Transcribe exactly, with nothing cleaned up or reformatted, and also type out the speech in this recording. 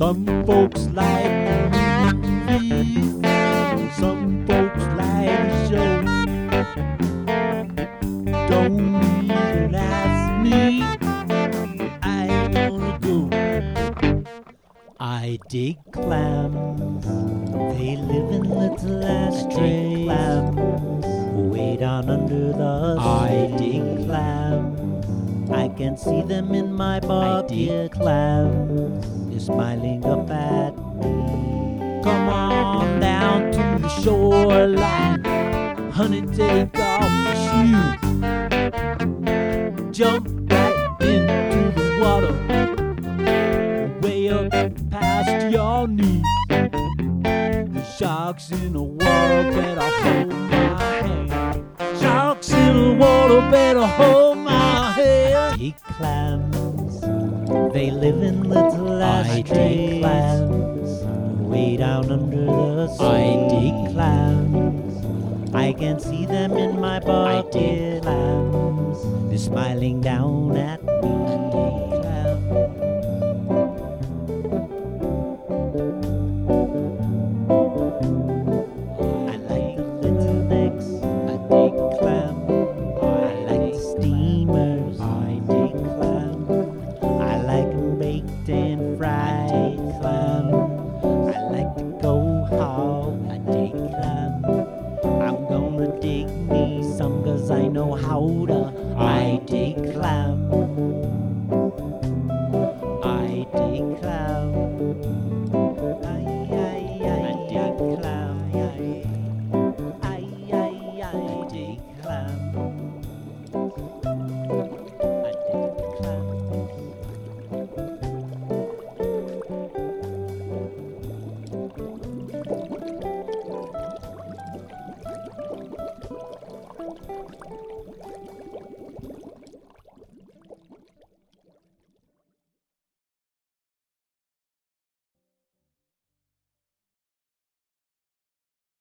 Some folks like movies, some folks like the show. Don't even ask me, I ain't gonna go. I dig clams, they live in little ashtray clams, way down under the sea. I dig clams, I can see them in my bucket. Clams, they're smiling up at me. Come on down to the shoreline, honey, take off your shoes. Jump right into the water, way up past your knees. The sharks in the water better hold my hand. Sharks in the water better hold my hand. Dig clams, they live in little ashtray clams, way down under the sea. I dig clams, I can see them in my bucket. Clams, they're smiling down at me. I like the little necks, I dig clam. I like the steamers, I dig clam. I like 'em baked and fried clam. I like to go hog, I dig clam. I'm gonna dig me some 'cause I know how to. I dig clam.